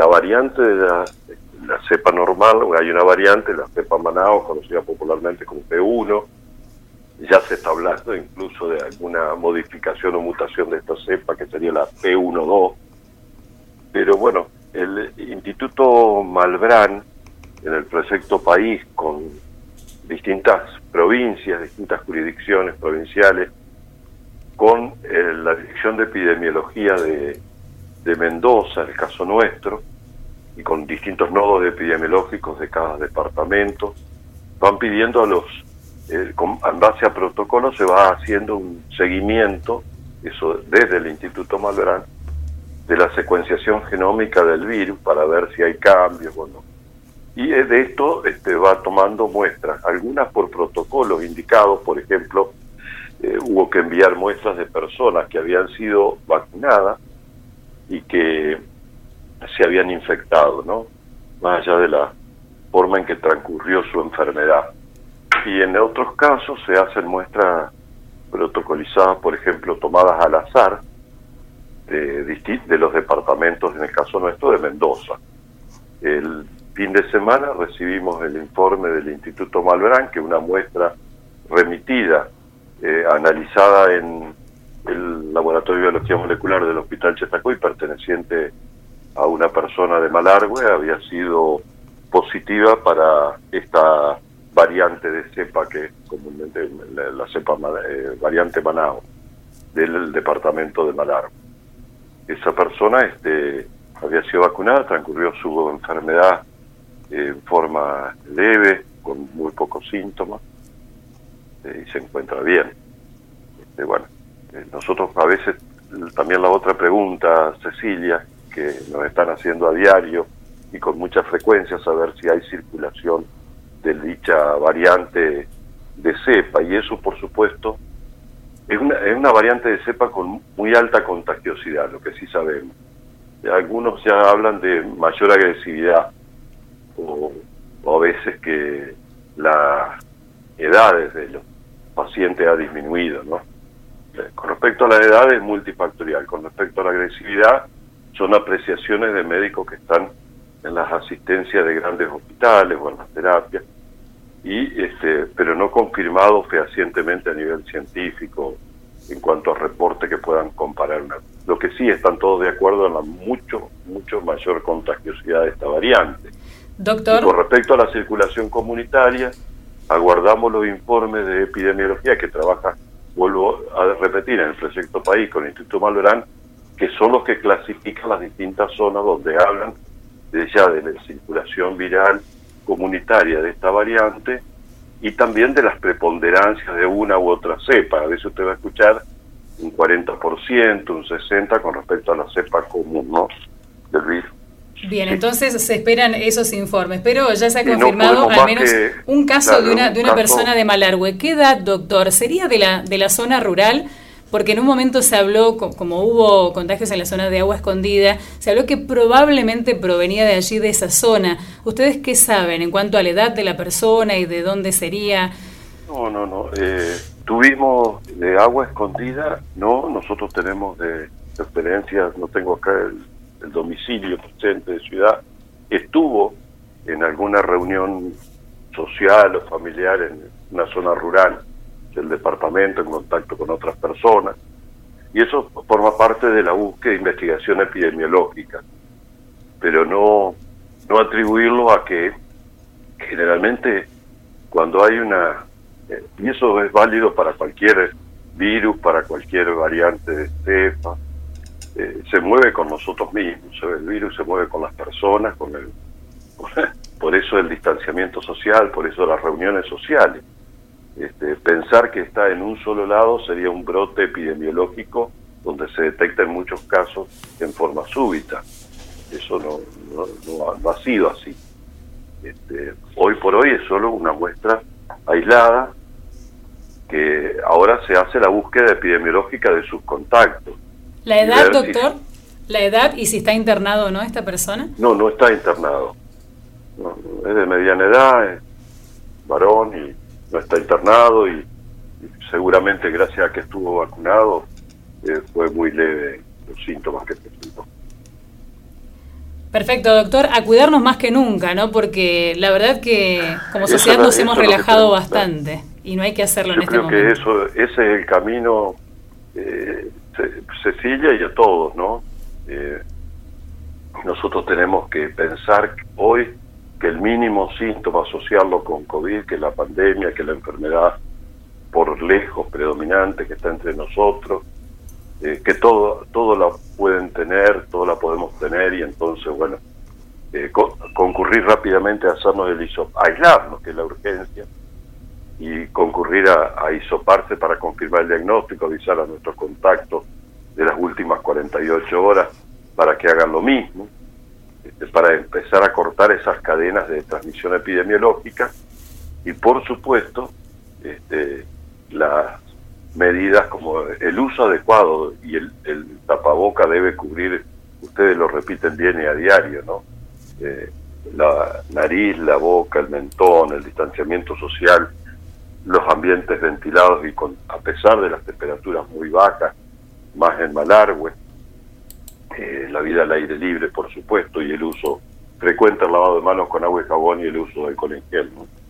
la variante de la cepa normal, hay una variante, la cepa Manaos, conocida popularmente como P1, ya se está hablando incluso de alguna modificación o mutación de esta cepa, que sería la P12, pero bueno, el Instituto Malbrán, en el proyecto País, con distintas provincias, distintas jurisdicciones provinciales, con la Dirección de Epidemiología de Mendoza, el caso nuestro, y con distintos nodos epidemiológicos de cada departamento, van pidiendo a los, en base a protocolos se va haciendo un seguimiento, eso desde el Instituto Malbrán, de la secuenciación genómica del virus para ver si hay cambios o no. Y de esto va tomando muestras, algunas por protocolos indicados, por ejemplo, hubo que enviar muestras de personas que habían sido vacunadas y que se habían infectado, ¿no? Más allá de la forma en que transcurrió su enfermedad. Y en otros casos se hacen muestras protocolizadas, por ejemplo, tomadas al azar de los departamentos, en el caso nuestro, de Mendoza. El fin de semana recibimos el informe del Instituto Malbrán, que una muestra remitida, analizada en el Laboratorio de Biología Molecular del Hospital Chetacoy, perteneciente a una persona de Malargüe, había sido positiva para esta variante de cepa, que comúnmente la cepa variante Manaos, del departamento de Malargüe. Esa persona había sido vacunada, transcurrió su enfermedad en forma leve, con muy pocos síntomas, y se encuentra bien. Bueno, nosotros a veces, también la otra pregunta, Cecilia, que nos están haciendo a diario y con mucha frecuencia, saber si hay circulación de dicha variante de cepa, y eso por supuesto es una variante de cepa con muy alta contagiosidad, lo que sí sabemos. Algunos ya hablan de mayor agresividad, o a veces que la edad de los pacientes ha disminuido, ¿no? Con respecto a la edad es multifactorial, con respecto a la agresividad son apreciaciones de médicos que están en las asistencias de grandes hospitales o en las terapias, pero no confirmado fehacientemente a nivel científico en cuanto a reportes que puedan comparar. Lo que sí están todos de acuerdo en la mucho mayor contagiosidad de esta variante. Doctor. Y con respecto a la circulación comunitaria, aguardamos los informes de epidemiología que trabaja, vuelvo a repetir, en el proyecto País con el Instituto Malbrán, que son los que clasifican las distintas zonas donde hablan de la circulación viral comunitaria de esta variante, y también de las preponderancias de una u otra cepa. A veces usted va a escuchar un 40%, un 60% con respecto a la cepa común, ¿no?, del virus. Bien, sí. Entonces se esperan esos informes, pero ya se ha confirmado al menos un caso, claro, de una persona de Malargüe. ¿Qué edad, doctor? ¿Sería de la zona rural? Porque en un momento se habló, como hubo contagios en la zona de Agua Escondida, se habló que probablemente provenía de allí, de esa zona. ¿Ustedes qué saben en cuanto a la edad de la persona y de dónde sería? No. Tuvimos de Agua Escondida, no. Nosotros tenemos de experiencias, no tengo acá el domicilio presente de ciudad. Estuvo en alguna reunión social o familiar en una zona rural del departamento, en contacto con otras personas, y eso forma parte de la búsqueda de investigación epidemiológica, pero no atribuirlo a que generalmente cuando hay y eso es válido para cualquier virus, para cualquier variante de cepa, se mueve con nosotros mismos, el virus se mueve con las personas, por eso el distanciamiento social, por eso las reuniones sociales. Pensar que está en un solo lado sería un brote epidemiológico donde se detectan muchos casos en forma súbita. Eso no ha sido así. Hoy por hoy es solo una muestra aislada, que ahora se hace la búsqueda epidemiológica de sus contactos. ¿La edad, doctor? ¿La edad y si está internado o no esta persona? No está internado. No, es de mediana edad, es varón y no está internado, y seguramente gracias a que estuvo vacunado fue muy leve los síntomas que presentó. Perfecto, doctor. A cuidarnos más que nunca, ¿no? Porque la verdad que como sociedad nos hemos relajado bastante y no hay que hacerlo en este momento. Yo creo que ese es el camino, Cecilia, y a todos, ¿no? Nosotros tenemos que pensar hoy que el mínimo síntoma, asociarlo con COVID, que la pandemia, que la enfermedad por lejos predominante que está entre nosotros, que todo la pueden tener, todo la podemos tener, y entonces, bueno, concurrir rápidamente a hacernos aislarnos, que es la urgencia, y concurrir a hisoparse para confirmar el diagnóstico, avisar a nuestros contactos de las últimas 48 horas para que hagan lo mismo, para empezar a cortar esas cadenas de transmisión epidemiológica, y por supuesto, las medidas como el uso adecuado y el tapaboca debe cubrir, ustedes lo repiten bien y a diario, ¿no? La nariz, la boca, el mentón, el distanciamiento social, los ambientes ventilados y a pesar de las temperaturas muy bajas, más en Malargüe, la vida al aire libre, por supuesto, y el uso frecuente del lavado de manos con agua y jabón y el uso de alcohol en gel, ¿no?